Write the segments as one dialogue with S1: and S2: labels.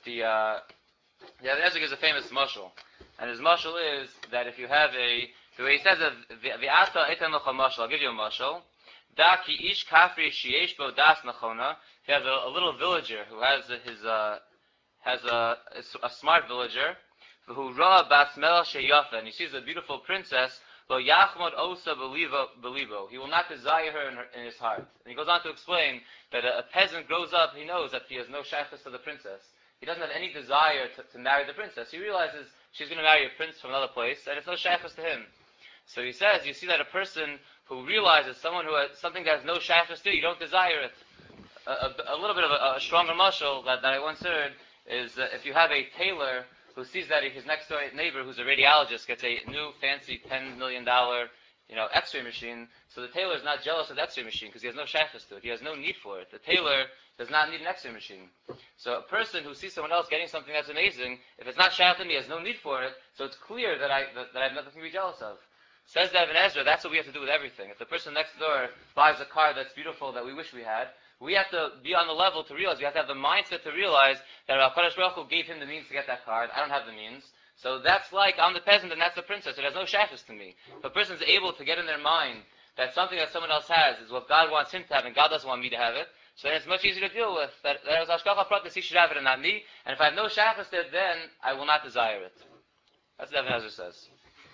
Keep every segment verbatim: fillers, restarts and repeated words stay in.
S1: the uh, the Ibn Ezra gives a famous mashal, and his mashal is that if you have a the way he says it, v'ata etem lecha mashal. I'll give you a mashal. Da ki ish kafri sheyesh bo das nachona. He has a, a little villager who has a, his uh, has a, a, a smart villager who ra bas melech sheyafa, and he sees a beautiful princess. Lo yachmod osa belivo. He will not desire her in, her in his heart. And he goes on to explain that a, a peasant grows up, he knows that he has no shaykhus to the princess. He doesn't have any desire to, to marry the princess. He realizes she's going to marry a prince from another place, and it's no shaykhus to him. So he says, you see that a person who realizes someone who has something that has no shaykhus to, you don't desire it. A, a, a little bit of a, a stronger mashal that, that I once heard is uh, if you have a tailor who sees that his next door neighbor, who's a radiologist, gets a new fancy ten million dollars, you know, X-ray machine, so the tailor is not jealous of the X-ray machine because he has no shaykhus to it. He has no need for it. The tailor does not need an X-ray machine. So a person who sees someone else getting something that's amazing, if it's not shaykh to me, he has no need for it, so it's clear that I that, that I have nothing to be jealous of. Says the Ibn Ezra, that's what we have to do with everything. If the person next door buys a car that's beautiful that we wish we had, we have to be on the level to realize, we have to have the mindset to realize that HaKadosh Baruch Hu gave him the means to get that car. I don't have the means. So that's like, I'm the peasant and that's the princess. It has no shaykhus to me. If a person's able to get in their mind that something that someone else has is what God wants him to have and God doesn't want me to have it, so then it's much easier to deal with. That there is Hashgacha Pratis, he should have it and not me. And if I have no shaykhus to it, then I will not desire it. That's what Ibn Ezra says.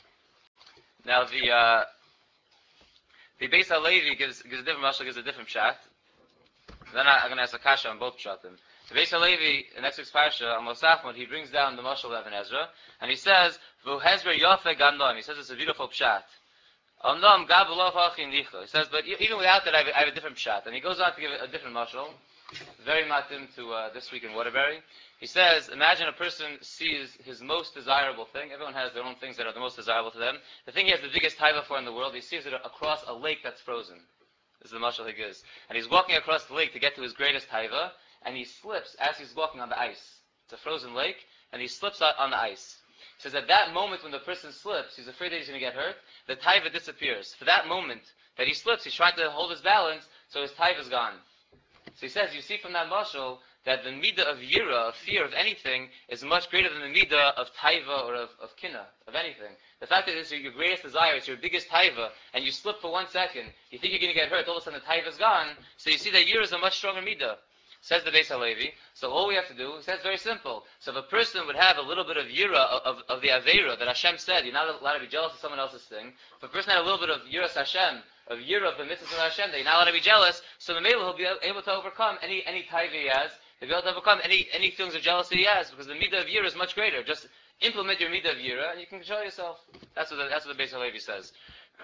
S1: Now the uh, the Beis HaLevi gives, gives a different mashal, gives a different pshat. Then I, I'm going to ask a kasha on both pshatim. The Beis HaLevi, in next week's parsha, on Mosafmod, he brings down the mashal of Ibn Ezra, and he says, V'hezber yofe gamnoim. He says it's a beautiful pshat. Omnom gabulov achin licha. He says, but even without that, I have, I have a different pshat. And he goes on to give a different mashal, very matim to uh, this week in Waterbury. He says, imagine a person sees his most desirable thing. Everyone has their own things that are the most desirable to them. The thing he has the biggest taiva for in the world, he sees it across a lake that's frozen. This is the mashal he gives. And he's walking across the lake to get to his greatest taiva, and he slips as he's walking on the ice. It's a frozen lake, and he slips on the ice. He says at that moment when the person slips, he's afraid that he's going to get hurt, the taiva disappears. For that moment that he slips, he's trying to hold his balance, so his taiva is gone. So he says, you see from that mashal, that the midah of yira, of fear of anything, is much greater than the midah of taiva or of, of kina, of anything. The fact that it's your greatest desire, it's your biggest taiva, and you slip for one second, you think you're going to get hurt, all of a sudden the taiva is gone, so you see that yira is a much stronger midah. Says the Beis HaLevi. So all we have to do, he says very simple. So if a person would have a little bit of yira, of, of, of the aveira, that Hashem said, you're not allowed to be jealous of someone else's thing. If a person had a little bit of yiras Hashem, of yira of the mitzvahs of Hashem, that you're not allowed to be jealous, so the he'll be able to overcome any any taiva he has. He'll be able to overcome any, any feelings of jealousy he has, because the midah of yira is much greater. Just implement your midah of yira, and you can control yourself. That's what the, that's what the Beis HaLevi says.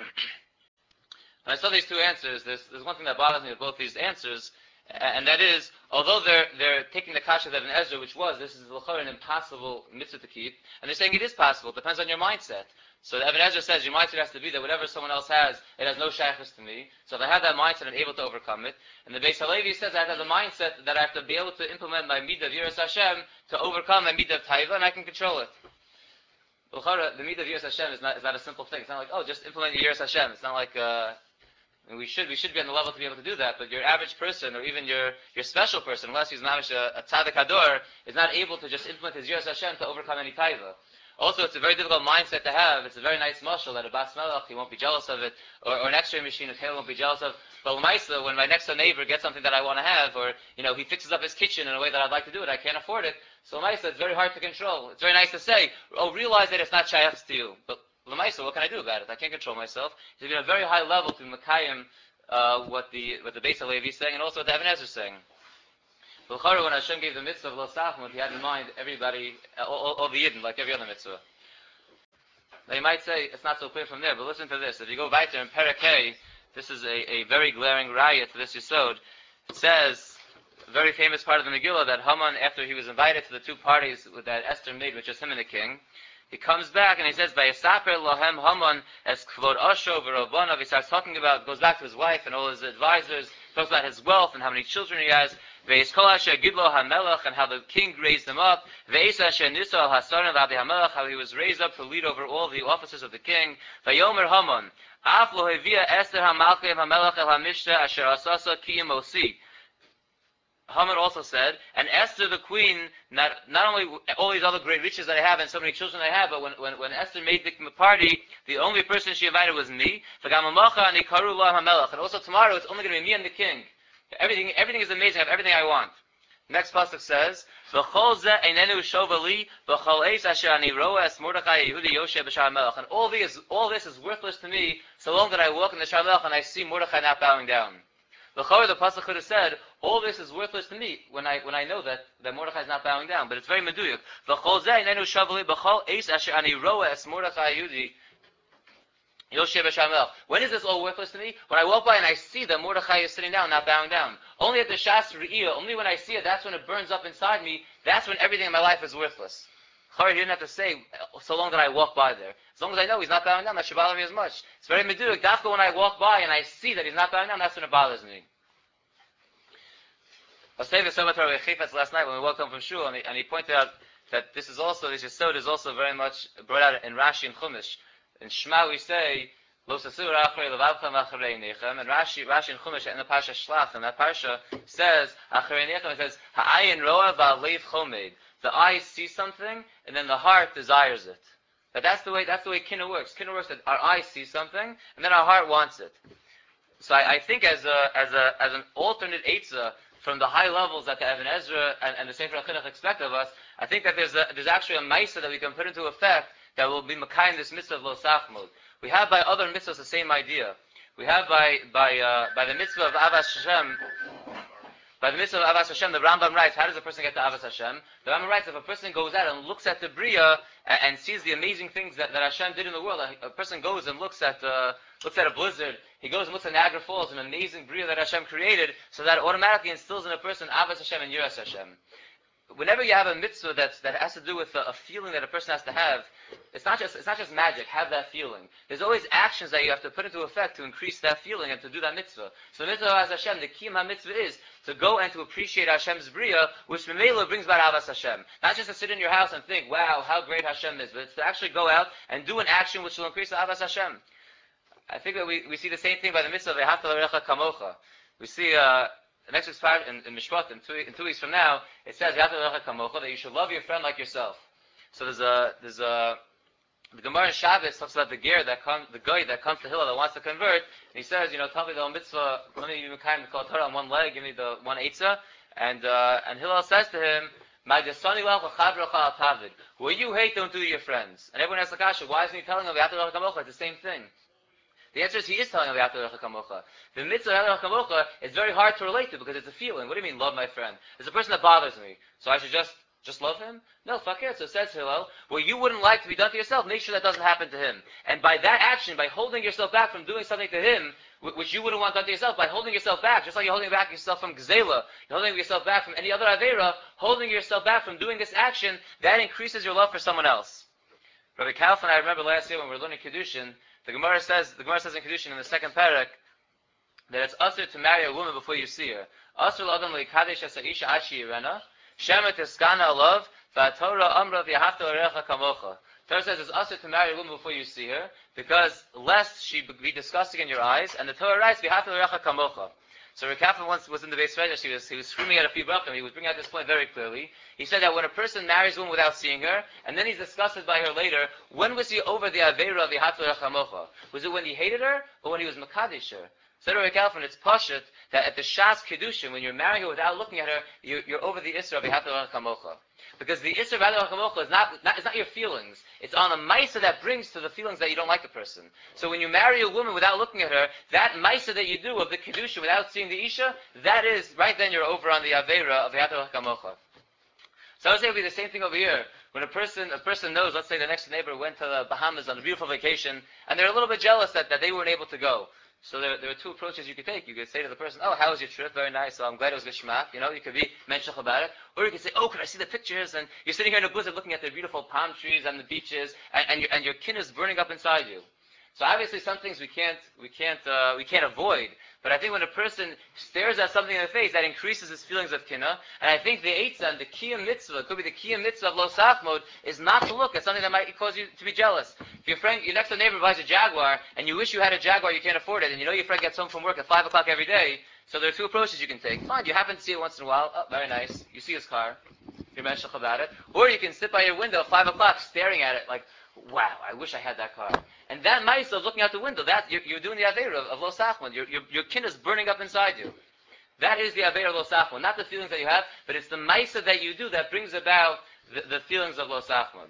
S1: When I saw these two answers, there's, there's one thing that bothers me with both these answers, and that is, although they're they're taking the kasha of Ibn Ezra, which was, this is an impossible mitzvah to keep, and they're saying it is possible, it depends on your mindset. So Ibn Ezra says your mindset has to be that whatever someone else has, it has no shaykhus to me. So if I have that mindset, I'm able to overcome it. And the Beis HaLevi says I have to have the mindset that I have to be able to implement my midah of yiras Hashem to overcome my midah of taiva, and I can control it. The midah of yiras Hashem is not, is not a simple thing. It's not like, oh, just implement your yiras Hashem. It's not like, uh, we should we should be on the level to be able to do that, but your average person, or even your your special person, unless he's mamish a, a tzaddik hador, is not able to just implement his yiras Hashem to overcome any taiva. Also, it's a very difficult mindset to have. It's a very nice mashal that a bas melech, he won't be jealous of it, or, or an X-ray machine, a tailor won't be jealous of. But l'maisa, when my next door neighbor gets something that I want to have, or you know he fixes up his kitchen in a way that I'd like to do it, I can't afford it. So l'maisa, it's very hard to control. It's very nice to say, oh, realize that it's not shayach to you, but l'maisa, what can I do about it? I can't control myself. It's been a very high level to Makayim, uh, what the what the Beis HaLevi is saying, and also what the Ibn Ezra is saying. When Hashem gave the mitzvah of Lo Sachmod, he had in mind everybody, all, all, all the Yidden, like every other mitzvah. Now you might say, it's not so clear from there, but listen to this. If you go back there in Perek, this is a, a very glaring raya to this Yisod. It says, a very famous part of the Megillah, that Haman, after he was invited to the two parties that Esther made, which is him and the king, he comes back and he says, "Vayesaper lohem Haman es kvod Osho v'Rabbonav." He starts talking about, goes back to his wife and all his advisors, talks about his wealth and how many children he has. Ve'eskol asher gidlo hamelech, and how the king raised him up. Ve'es asher niso al hasaron v'abi hamelech, how he was raised up to lead over all the officers of the king. Vayomer Haman, af lo hevia Esther hamalkeim hamelech el hamishta asher asasa ki imosi. Haman also said, and Esther the queen, not not only all these other great riches that I have and so many children I have, but when when, when Esther made the party, the only person she invited was me. And also tomorrow it's only going to be me and the king. Everything everything is amazing. I have everything I want. Next pasuk says, and all this all this is worthless to me so long that I walk in the Sha'ar Melech and I see Mordechai not bowing down. The pasuk could have said, all this is worthless to me when I when I know that, that Mordechai is not bowing down, but it's very meduyuk. When is this all worthless to me? When I walk by and I see that Mordechai is sitting down, not bowing down. Only at the Shas Re'iyah, only when I see it, that's when it burns up inside me, that's when everything in my life is worthless. He didn't have to say, so long that I walk by there. As long as I know he's not bowing down, that should bother me as much. It's very meduyuk. Dafka when I walk by and I see that he's not bowing down, that's when it bothers me. I was saying this over to Rabbi Chifetz last night when we walked home from Shul, and he, and he pointed out that this is also, this Yesod is also very much brought out in Rashi and Chumash. In Shema we say, Lo sasur achrei levavchem achrei nechem, and Rashi, Rashi and Chumash in the Parsha Shlach, and that Parsha says, achrei nechem, it says, ha'ayin roa va'alev chomed. The eye sees something, and then the heart desires it. But that's the way, that's the way Kinna works. Kinna works that our eye sees something, and then our heart wants it. So I, I think as a, as a, as an alternate Eitzah, from the high levels that the Even Ezra and, and the Sefer HaChinuch expect of us, I think that there's a, there's actually a Maisa that we can put into effect that will be Makayim this mitzvah of Lo Sachmod. We have by other mitzvahs the same idea. We have by by uh, by the mitzvah of Avas Hashem, by the mitzvah of Avas Hashem, the Rambam writes, how does a person get to Avas Hashem? The Rambam writes, if a person goes out and looks at the Bria and, and sees the amazing things that, that Hashem did in the world, a, a person goes and looks at uh, looks at a blizzard, he goes and looks at Niagara Falls, an amazing Bria that Hashem created, so that automatically instills in a person Avas Hashem and Yiras Hashem. Whenever you have a mitzvah that's, that has to do with a, a feeling that a person has to have, it's not just it's not just magic, have that feeling. There's always actions that you have to put into effect to increase that feeling and to do that mitzvah. So the mitzvah of Hashem, the kiyum ha-mitzvah is to go and to appreciate Hashem's bria, which Memela brings about Avas Hashem. Not just to sit in your house and think, wow, how great Hashem is, but it's to actually go out and do an action which will increase the Avas Hashem. I think that we, we see the same thing by the mitzvah of Ve'ahavta l'recha kamocha. We see uh, the next week's part in, in Mishpat, in two, in two weeks from now, it says Ve'ahavta l'recha kamocha, that you should love your friend like yourself. So there's a there's a the Gemara in Shabbos talks about the ger that comes, the guy that comes to Hillel that wants to convert, and he says, you know, tell me the mitzvah, let me kind of call Torah on one leg, give me the one eitzah, and uh, and Hillel says to him, what you hate, don't do to your friends. And everyone asks the kasha, why isn't he telling him Ve'ahavta l'recha kamocha? It's the same thing. The answer is he is telling him Ve'ahavta l'recha kamocha. The mitzvah of Ve'ahavta l'recha kamocha is very hard to relate to because it's a feeling. What do you mean, love my friend? There's a person that bothers me, so I should just just love him? No, fuck it. So it says Hillel, what you wouldn't like to be done to yourself, make sure that doesn't happen to him. And by that action, by holding yourself back from doing something to him, which you wouldn't want done to yourself, by holding yourself back, just like you're holding back yourself from Gzela, you're holding yourself back from any other Avera, holding yourself back from doing this action, that increases your love for someone else. Rabbi Kaufman, I remember last year when we were learning Kedushin, the Gemara says, the Gemara says in Kedushin in the second parak, that it's usher to marry a woman before you see her. Usher l'adam le'kadesh as ha'isha ad she'irena, shemet eskana alav, v'atorah amra v'yahavta l'recha kamocha. Torah says it's usher to marry a woman before you see her, because lest she be disgusting in your eyes, and the Torah writes, v'yahavta l'recha kamocha. So Rekafan once was in the Beis Medrash, he was, he was screaming at a few brachim, he was bringing out this point very clearly. He said that when a person marries a woman without seeing her, and then he's disgusted by her later, when was he over the Aveira of the V'yahavta l'recha kamocha? Was it when he hated her, or when he was Makadish her? Said Rabbi Kalfan, it's pashut that at the Shas Kedushin, when you're marrying her without looking at her, you're, you're over the Isra of V'yahavta l'recha kamocha. Because the Isra of V'yahavta l'recha kamocha is not, not, it's not your feelings. It's on a Maisa that brings to the feelings that you don't like the person. So when you marry a woman without looking at her, that Maisa that you do of the Kedushin without seeing the Isha, that is, right then you're over on the Aveira of V'yahavta l'recha kamocha. So I would say it would be the same thing over here. When a person a person knows, let's say the next neighbor went to the Bahamas on a beautiful vacation, and they're a little bit jealous that, that they weren't able to go. So there, there are two approaches you could take. You could say to the person, oh, how was your trip? Very nice. So I'm glad it was Gishmak. You know, you could be mentioned about it. Or you could say, oh, can I see the pictures? And you're sitting here in a blizzard looking at the beautiful palm trees and the beaches, and, and, your, and your kin is burning up inside you. So obviously some things we can't, we can't, uh, we can't avoid. But I think when a person stares at something in the face, that increases his feelings of kinna. And I think the eitzah and the kiyum mitzvah, it could be the kiyum mitzvah of lo sachmod, is not to look at something that might cause you to be jealous. If your friend, your next door neighbor buys a Jaguar, and you wish you had a Jaguar, you can't afford it, and you know your friend gets home from work at five o'clock every day, So there are two approaches you can take. Fine, you happen to see it once in a while. Oh, very nice. You see his car. You're mentioning about it. Or you can sit by your window at five o'clock staring at it like, wow, I wish I had that car. And that mice of looking out the window, that you're, you're doing the Aveira of, of Lo Sachmod. Your, your, your kin is burning up inside you. That is the Aveira of Lo Sachmod. Not the feelings that you have, but it's the mice that you do that brings about the, the feelings of Lo Sachmod.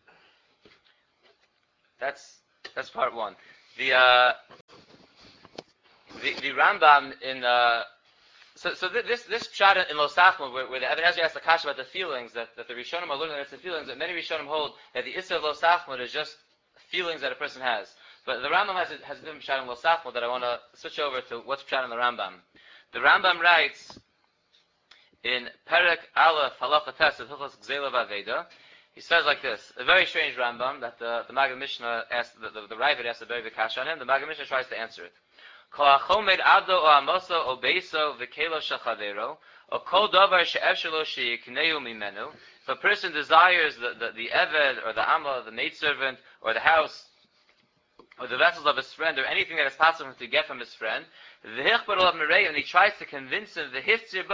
S1: That's that's part one. The uh, the, the Rambam in uh, so so th- this this pshat in Lo Sachmod where, where the Eben Ezra asks the kasha about the feelings that, that the Rishonim are learning that it's the feelings that many Rishonim hold that the Issa of Lo Sachmod is just feelings that a person has. But the Rambam has a, has a different pshat in Lo Sachmod that I want to switch over to what's pshat in the Rambam. The Rambam writes in Perek Aleph Halacha Tes of Hilchos Gzela Vaveda. He says like this, a very strange Rambam that the, the Maggid Mishnah asked, the, the, the Ravid asked a very big kasha on him. The Maggid Mishnah tries to answer it. Kol hachomed ado o amoso o beiso v'kelo shachavero o kol davar she'efshelo she'yikneu mimenu. If a person desires the, the, the eved or the amma, the maidservant, or the house, or the vessels of his friend, or anything that is possible to get from his friend, and he tries to convince him, and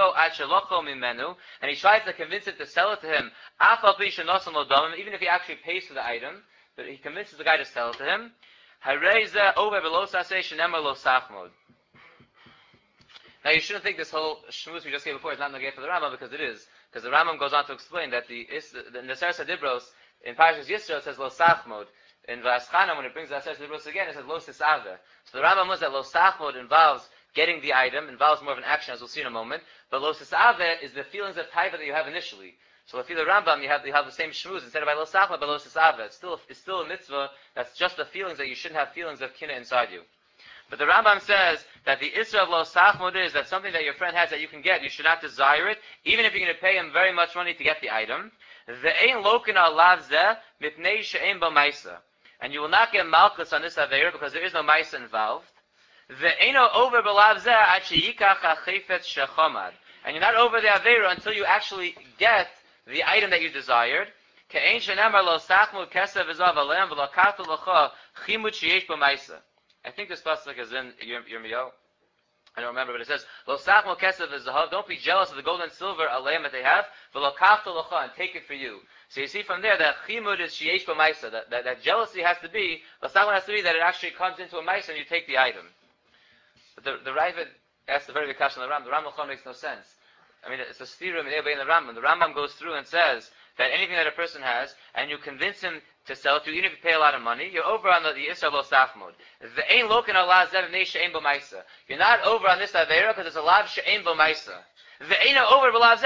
S1: he tries to convince him to sell it to him, even if he actually pays for the item, but he convinces the guy to sell it to him. Now you shouldn't think this whole shmuz we just gave before is not negay for the Rambam, because it is, because the Rambam goes on to explain that the the Neseres Hadibros in Parashas Yisro says lo sachmod. In Vaschana, when it brings the Neseres Hadibros again, it says lo sisave. So the Rambam knows that lo sachmod involves getting the item, involves more of an action, as we'll see in a moment. But lo sisave is the feelings of taiva that you have initially. So if you the Rambam, you have you have the same shmuz instead of by lo sachmod, by lo sisave. It's still it's still a mitzvah. That's just the feelings that you shouldn't have feelings of kina inside you. But the Rambam says that the Isra of Lo Sachmod is that something that your friend has that you can get, you should not desire it, even if you're going to pay him very much money to get the item. And you will not get malchus on this Aveira because there is no Maisa involved. And you're not over the Aveira until you actually get the item that you desired. I think this pasuk is in Yirmiyahu. I don't remember, but it says, "Lo sachmo kesev v'zahav." Don't be jealous of the gold and silver aleim that they have. V'lo kachta locha, and take it for you. So you see from there that chimud is sheyesh b'maisa. That, that that jealousy has to be, lo sachmo has to be that it actually comes into a maisa and you take the item. But the the Ravid asks the very big question on the Rambam. The Rambam makes no sense. I mean, it's a stirum in the Rambam. The Rambam goes through and says that anything that a person has, and you convince him to sell it to you, even if you pay a lot of money, you're over on the, the Isra Lo Sachmod. You're not over on this Aveira because it's a lav she'ein bo maisa. You're not over on the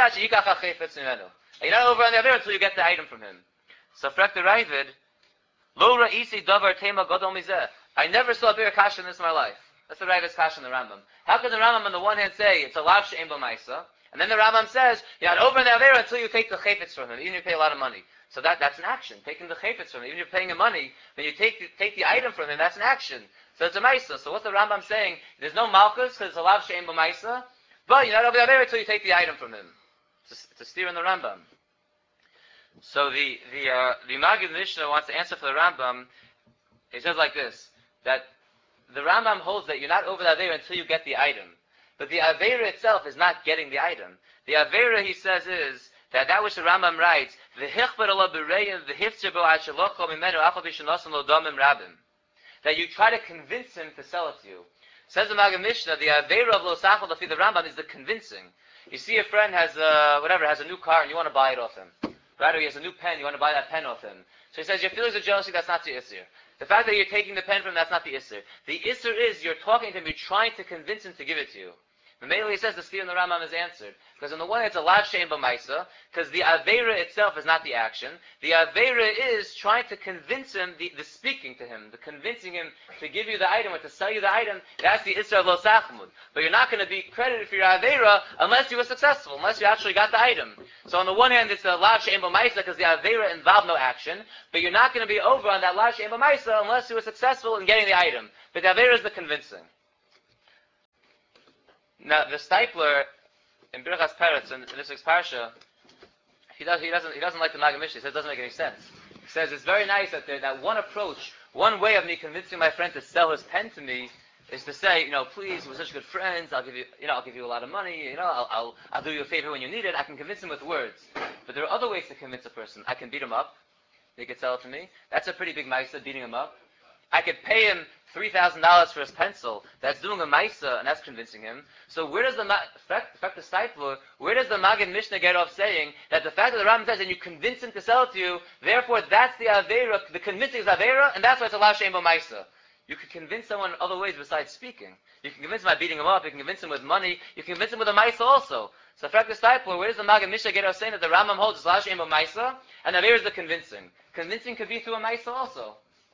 S1: Aveira until you get the item from him. So Frek the Ravid, Lo ra'isi davar tema gadol mizeh. I never saw a bigger kasha in this in my life. That's the Ravid's kasha in the Rambam. How can the Rambam on the one hand say it's a lav she'ein bo maisa, and then the Rambam says you're not over on the Aveira until you take the chayfetz from him, even if you pay a lot of money. So that, that's an action, taking the chayfetz from him. Even if you're paying him money, when you take the, take the item from him, that's an action. So it's a maisa. So what's the Rambam saying? There's no malchus because it's a lav she'ein b'maisa, but you're not over there until you take the item from him. It's a, it's a steer in the Rambam. So the the uh, the Maggid Mishnah wants to answer for the Rambam. He says like this, that the Rambam holds that you're not over the Aveira until you get the item. But the Aveira itself is not getting the item. The Aveira, he says, is that that which the Rambam writes, that you try to convince him to sell it to you. Says the Maggid Mishnah, the Aveira of Lo Sachmod Lafi the Rambam is the convincing. You see a friend has a, whatever, has a new car and you want to buy it off him. Right? Or he has a new pen, you want to buy that pen off him. So he says, your feelings of jealousy, that's not the Isser. The fact that you're taking the pen from him, that's not the Isser. The Isser is, you're talking to him, you're trying to convince him to give it to you. And mainly he says the steer in the Rambam is answered. Because on the one hand, it's a lav she'ein b'maisa, because the Aveira itself is not the action. The Aveira is trying to convince him, the, the speaking to him, the convincing him to give you the item or to sell you the item. That's the Isra of Lo Sachmod. But you're not going to be credited for your Aveira unless you were successful, unless you actually got the item. So on the one hand, it's a lav she'ein b'maisa because the Aveira involved no action. But you're not going to be over on that lav she'ein b'maisa unless you were successful in getting the item. But the Aveira is the convincing. Now, the Stipler in Birchas Peretz in, in this week's parsha, he does he doesn't he doesn't like the Maggid Mishnah. He says it doesn't make any sense. He says it's very nice that there, that one approach, one way of me convincing my friend to sell his pen to me, is to say, you know, please, we're such good friends. I'll give you, you know, I'll give you a lot of money. You know, I'll, I'll, I'll do you a favor when you need it. I can convince him with words. But there are other ways to convince a person. I can beat him up. They could sell it to me. That's a pretty big maisa, beating him up. I could pay him three thousand dollars for his pencil. That's doing a maisa, and that's convincing him. So where does the fact, fact the Steipler, where does the Maggid Mishnah get off saying that the fact that the Rambam says and you convince him to sell it to you, therefore that's the avera, the convincing is avera, and that's why it's allowed she'em bo maisa. You can convince someone in other ways besides speaking. You can convince him by beating him up. You can convince him with money. You can convince him with a maisa also. So, fact the Steipler, where does the Maggid Mishnah get off saying that the Rambam holds is allowed she'em bo maisa, and avera is the convincing? Convincing could be through a maisa also.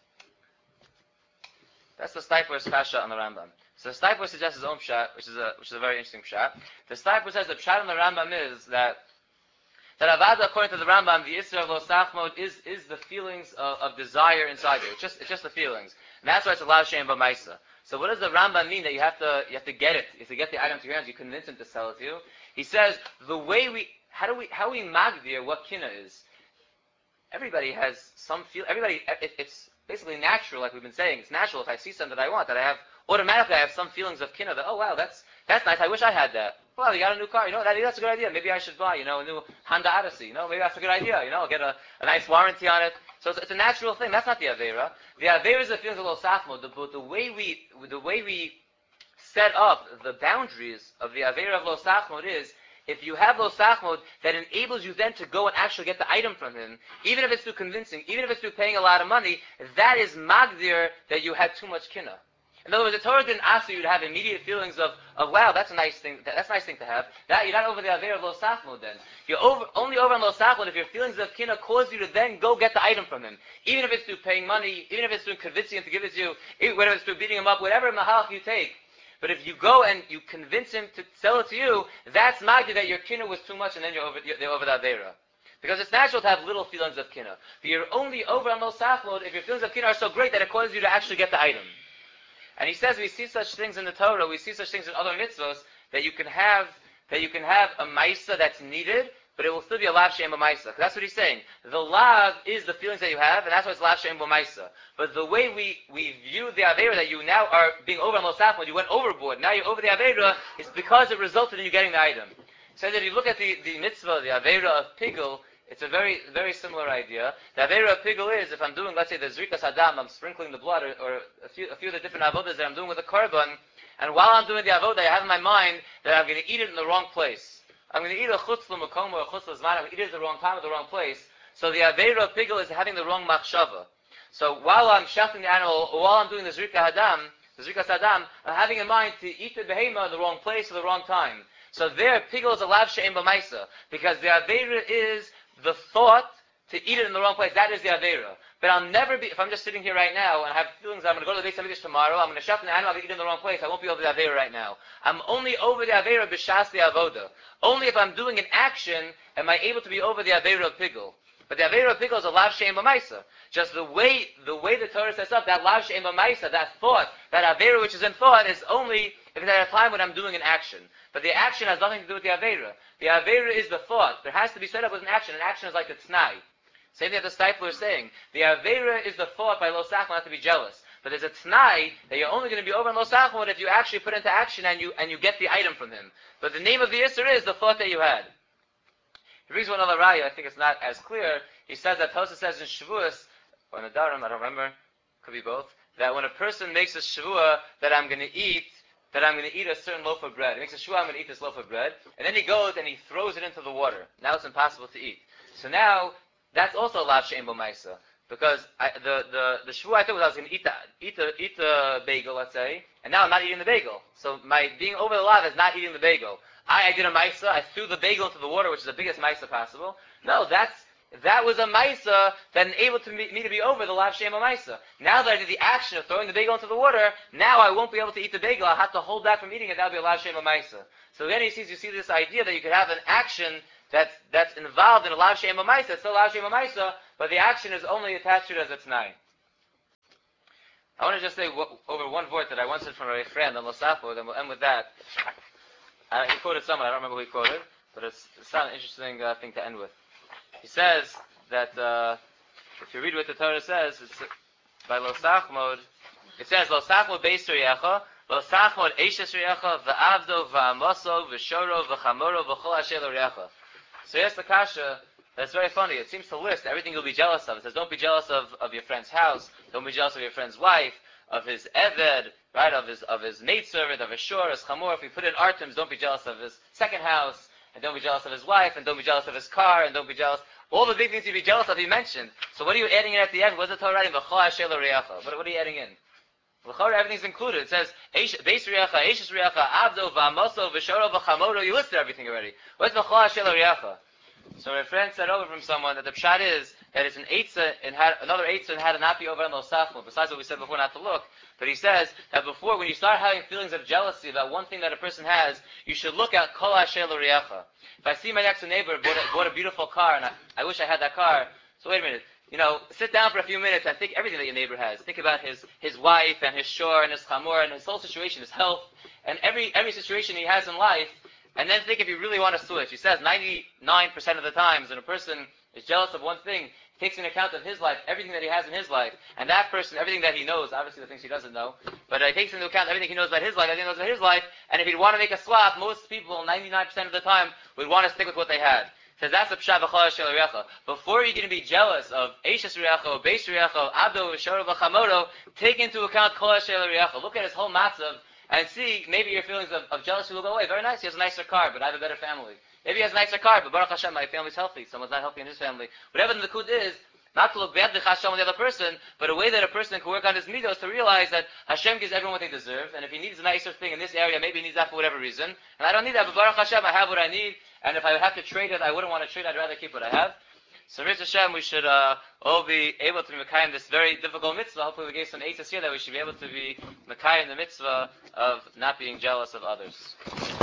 S1: That's the Steipler's kasha on the Rambam. So the Steipler suggests his own pshat, which is a which is a very interesting pshat. The Steipler says the pshat on the Rambam is that that avada, according to the Rambam, the Isra of Lo Sachmod is is the feelings of, of desire inside you. It's just it's just the feelings, and that's why it's allowed she'em bo maisa. So what does the Rambam mean that you have to you have to get it? You have to get the item to your hands. You convince him to sell it to you. He says the way we how do we how we magdir what kina is. Everybody has some feel. Everybody it, it's basically natural, like we've been saying. It's natural if I see something that I want, that I have, automatically I have some feelings of kinna, that, oh wow, that's that's nice, I wish I had that. Well, you got a new car, you know, that, that's a good idea. Maybe I should buy, you know, a new Honda Odyssey, you know, maybe that's a good idea, you know, I'll get a, a nice warranty on it. So it's, it's a natural thing, that's not the Avera. The Avera is the feelings of Lo Sachmo, the, but the way we, the way we set up the boundaries of the Avera of Lo Sachmo is, if you have Lo Sachmod, that enables you then to go and actually get the item from him, even if it's through convincing, even if it's through paying a lot of money, that is magdir that you had too much kinna. In other words, the Torah didn't ask you to have immediate feelings of, of wow, that's a nice thing, that's a nice thing to have. That you're not over the Avera of Lo Sachmod then. You're over, only over on Lo Sachmod if your feelings of kinna cause you to then go get the item from him. Even if it's through paying money, even if it's through convincing him to give it to you, whether it's through beating him up, whatever mahalach you take. But if you go and you convince him to sell it to you, that's magdi that your kinna was too much and then you're over, you're over the Avera. Because it's natural to have little feelings of kinna. But you're only over on Lo Sachmod if your feelings of kinna are so great that it causes you to actually get the item. And he says we see such things in the Torah, we see such things in other mitzvahs, that you can have, that you can have a maisa that's needed, but it will still be a lav she'em bo maisa. That's what he's saying. The lav is the feelings that you have, and that's why it's lav she'em bo maisa. But the way we, we view the Avera, that you now are being over on Lo Sachmod, you went overboard, now you're over the Avera, is because it resulted in you getting the item. So that if you look at the, the mitzvah, the Avera of Pigel, it's a very, very similar idea. The Avera of Pigel is, if I'm doing, let's say, the Zrikas Adam, I'm sprinkling the blood, or, or a, few, a few of the different avodas that I'm doing with the korban, and while I'm doing the avodah, I have in my mind that I'm going to eat it in the wrong place. I'm going to eat a chutz l'makom or a chutz l'zman. I'm going to eat it at the wrong time, at the wrong place. So the Avera of Pigel is having the wrong machshava. So while I'm shechting the animal, or while I'm doing the Zrika Hadam, the Zrika Sadam, I'm having in mind to eat the behema in the wrong place at the wrong time. So there, Pigel is a lav she'em bo maisa, because the Avera is the thought to eat it in the wrong place. That is the Avera. But I'll never be, if I'm just sitting here right now and I have feelings, I'm going to go to the Beis HaMikdash tomorrow, I'm going to shech the animal, I'm going to eat it in the wrong place, I won't be over the Avera right now. I'm only over the Avera b'shas the avoda. Only if I'm doing an action am I able to be over the Avera of Pigel. But the Avera of Pigel is a lav she'em bo maisa. Just the way the way the Torah sets up, that lav she'em bo maisa, that thought, that Avera which is in thought, is only if it's at a time when I'm doing an action. But the action has nothing to do with the Avera. The Avera is the thought. There has to be set up with an action. An action is like the t'nai. Same thing that the Steipler is saying. The Avera is the thought by Lo Sachmod not to be jealous. But there's a t'nai that you're only going to be over in Lo Sachmod if you actually put into action and you and you get the item from him. But the name of the Isser is the thought that you had. He brings one other raya, I think it's not as clear. He says that Tosa says in Shavuos, or in Adarim, I don't remember, could be both, that when a person makes a Shavua that I'm going to eat, that I'm going to eat a certain loaf of bread. He makes a Shavua, I'm going to eat this loaf of bread, and then he goes and he throws it into the water. Now it's impossible to eat. So now, that's also lav she'em bo maisa. Because I, the, the, the Shavua I thought was I was going to eat the, eat, the, eat the bagel, let's say, and now I'm not eating the bagel. So my being over the lav is not eating the bagel. I, I did a maisa, I threw the bagel into the water, which is the biggest maisa possible. No, that's, that was a maisa that enabled to me, me to be over the lav she'em bo maisa. Now that I did the action of throwing the bagel into the water, now I won't be able to eat the bagel. I'll have to hold back from eating it. That'll be a lav she'em bo maisa. So then he sees, you see this idea that you could have an action that's, that's involved in a lav she'em bo maisa. It's still lav she'em bo maisa, but the action is only attached to it as a t'nai. I want to just say w- over one word that I once heard from a friend on Lo Sachmod, and we'll end with that. Uh, he quoted someone, I don't remember who he quoted, but it's, it's not an interesting uh, thing to end with. He says that uh, if you read what the Torah says, it's uh, by Lo Sachmod, it says, Lo Sachmod beisur yecha, V'sachmod eishes re'echa, v'avdo, v'amaso, v'shoro, v'chamoro, v'chol asher re'echa. So here's the kasha. That's very funny. It seems to list everything you'll be jealous of. It says, don't be jealous of, of your friend's house. Don't be jealous of your friend's wife, of his eved, right, of his of his maidservant, of his shor, his chamor. If we put in artems, don't be jealous of his second house, and don't be jealous of his wife, and don't be jealous of his car, and don't be jealous. All the big things you'd be jealous of, he mentioned. So what are you adding in at the end? What's the Torah writing? What, what are you adding in? Everything's included. It says, Beis Riacha, Eishes Riacha, Abdo, V'amoso, V'shoro, V'chamodo. You listed everything already. What's V'chol Hashel Riacha? So my friend said over from someone that the pshat is that it's an eitzah and had another eitzah and had a napi over on the sachmo. Besides what we said before, not to look. But he says that before, when you start having feelings of jealousy about one thing that a person has, you should look at kol hashel riacha. If I see my next door neighbor bought a, bought a beautiful car and I, I wish I had that car, so wait a minute. You know, sit down for a few minutes and think everything that your neighbor has. Think about his his wife and his shore and his chamor and his whole situation, his health, and every every situation he has in life. And then think if you really want to switch. He says ninety-nine percent of the times when a person is jealous of one thing, he takes into account of his life, everything that he has in his life, and that person, everything that he knows, obviously the things he doesn't know, but he takes into account everything he knows about his life, everything he knows about his life, and if he'd want to make a swap, most people, ninety-nine percent of the time, would want to stick with what they had. He says that's a pshat v'chol hashel riacha. Before you're going to be jealous of eishes riacha, or beis riacha, abdo, shoro, v'chamodo, take into account kol hashel riacha. Look at his whole matzav, and see, maybe your feelings of, of jealousy will go away. Very nice, he has a nicer car, but I have a better family. Maybe he has a nicer car, but Baruch Hashem, my family's healthy. Someone's not healthy in his family. Whatever the kud is, not to look badly Hashem on the other person, but a way that a person can work on his midos to realize that Hashem gives everyone what they deserve, and if he needs a nicer thing in this area, maybe he needs that for whatever reason. And I don't need that, but Baruch Hashem, I have what I need, and if I would have to trade it, I wouldn't want to trade, I'd rather keep what I have. So, Mister Hashem, we should uh, all be able to be Mekayim this very difficult mitzvah. Hopefully we gave some eitzes here that we should be able to be Mekayim the mitzvah of not being jealous of others.